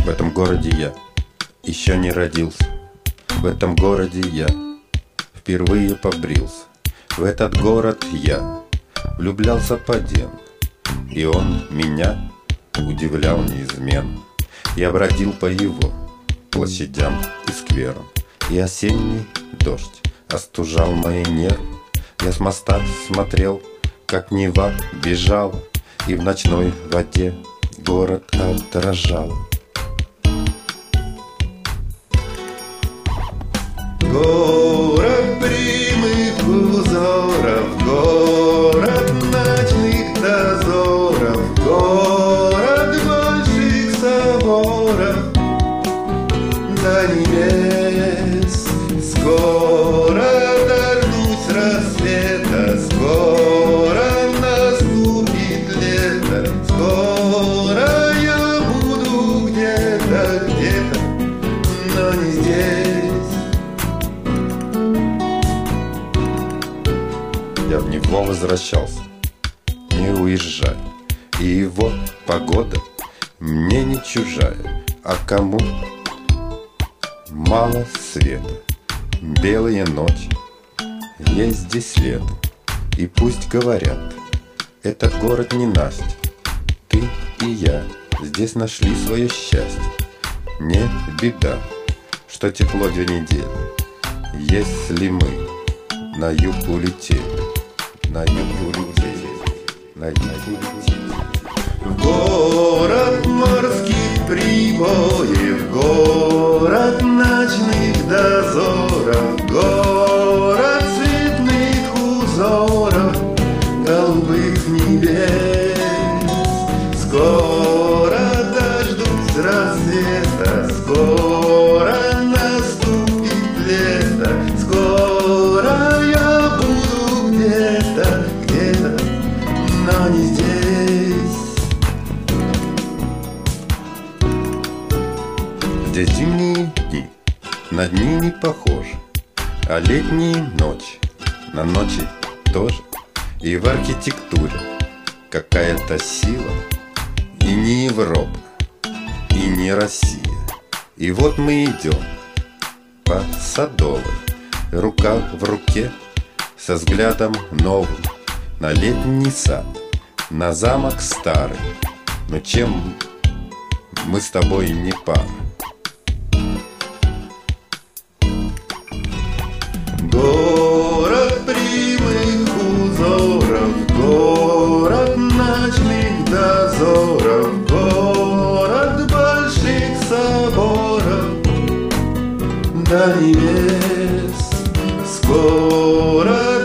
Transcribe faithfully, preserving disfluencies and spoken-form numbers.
В этом городе я еще не родился. В этом городе я впервые побрился. В этот город я влюблялся по делу, и он меня удивлял неизменно. Я бродил по его площадям и скверам, и осенний дождь остужал мои нервы. Я с моста смотрел, как Нева бежала, и в ночной воде город отражал. Город прямых узоров, город ночных дозоров, город больших соборов до небес. Скоро дождусь рассвета, скоро наступит лето, скоро я буду где-то, где-то, но не здесь. Я в него возвращался, не уезжая, и его погода мне не чужая. А кому мало света, белые ночи, есть здесь лето. И пусть говорят, этот город не Настя, ты и я здесь нашли свое счастье. Не беда, что тепло две недели, если мы на юг улетели. На юг улетели, на юг улетели. В город морских прибоев, город ночных дозоров, город цветных узоров, голубых небес. Скоро дождусь рассвета, скоро наступит лето, скоро я буду где-то, где-то, но не здесь. Здесь зимние дни на дни не похожи, а летние ночи на ночи тоже. И в архитектуре какая-то сила, и не Европа, и не Россия. И вот мы идем по Садовой, рука в руке, со взглядом новым на летний сад, на замок старый. Но чем мы с тобой не пара? Город прямых узоров, город ночных дозоров, город больших соборов до небес. Скоро